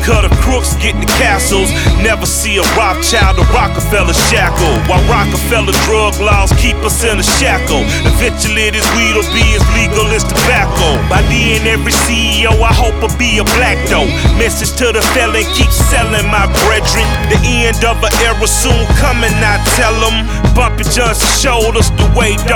Cut of crooks getting the castles. Never see a Rothschild or Rockefeller shackle. While Rockefeller drug laws keep us in a shackle. Eventually this weed will be as legal as tobacco. By the end, every CEO I hope will be a black though. Message to the felon, keep selling my brethren. The end of an era soon coming, I tell them. Bumpy Johnson showed us the way.